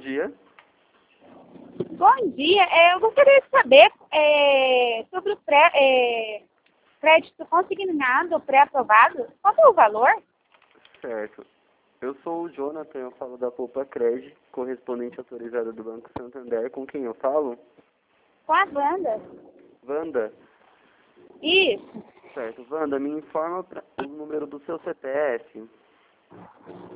dia. Bom dia. Eu gostaria de saber sobre o crédito consignado pré-aprovado. Qual é o valor? Certo. Eu sou o Jonathan, eu falo da Poupa Cred, correspondente autorizado do Banco Santander. Com quem eu falo? Com a Wanda. Wanda? Isso. Certo. Wanda, me informa o número do seu CPF.